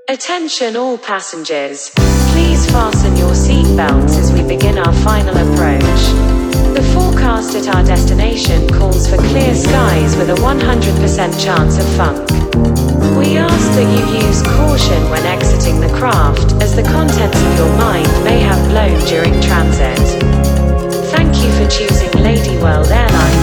Attention all passengers. Please fasten your seatbelts as we begin our final approach. The forecast at our destination calls for clear skies with a 100% chance of funk. We ask that you use caution when exiting the craft, as the contents of your mind may have blown during transit. Thank you for choosing Lady World Airlines.